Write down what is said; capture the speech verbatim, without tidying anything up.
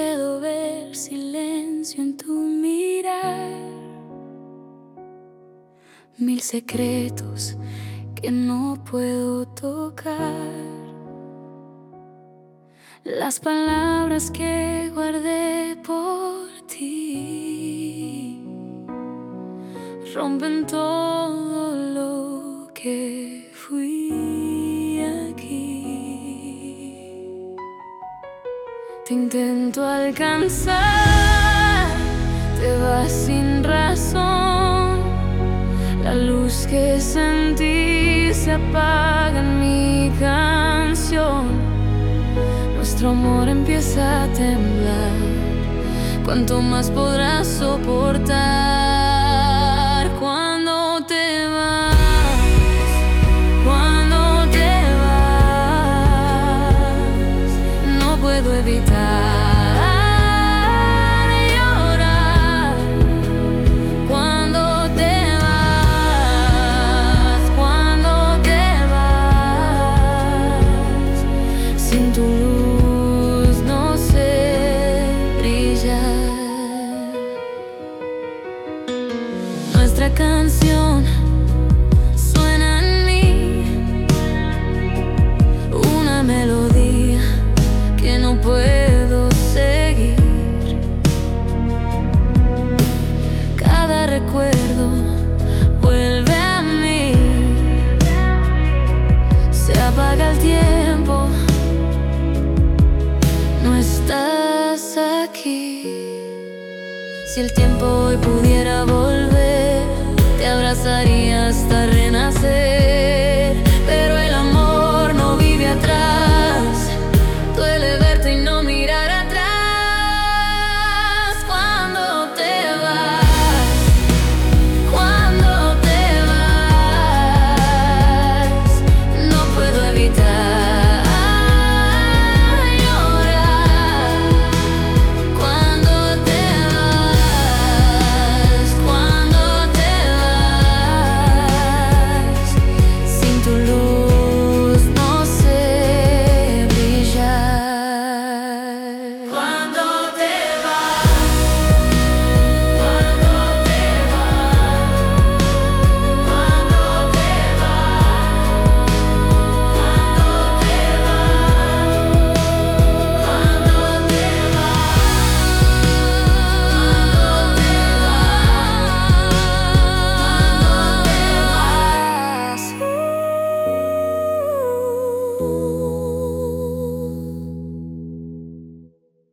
puedo ver silencio en tu mirar, mil secretos que no puedo tocar. Las palabras que guardé por ti rompen todo lo que fui aquí. Te intento alcanzar, te vas sin razón. La luz que sentí se apaga en mi canción. Nuestro amor empieza a temblar. ¿Cuánto más podrás soportar cuando te vas? Cuando te vas, no puedo evitar llorar. Cuando te vas, cuando te vas, sin tu luz no sé brillar. Nuestra canción suena en mí, una melodía que no puedo seguir. Cada recuerdo vuelve a mí, se apaga el tiempo, no estás aquí. Si el tiempo hoy pudiera volver, te abrazaría hasta renacer.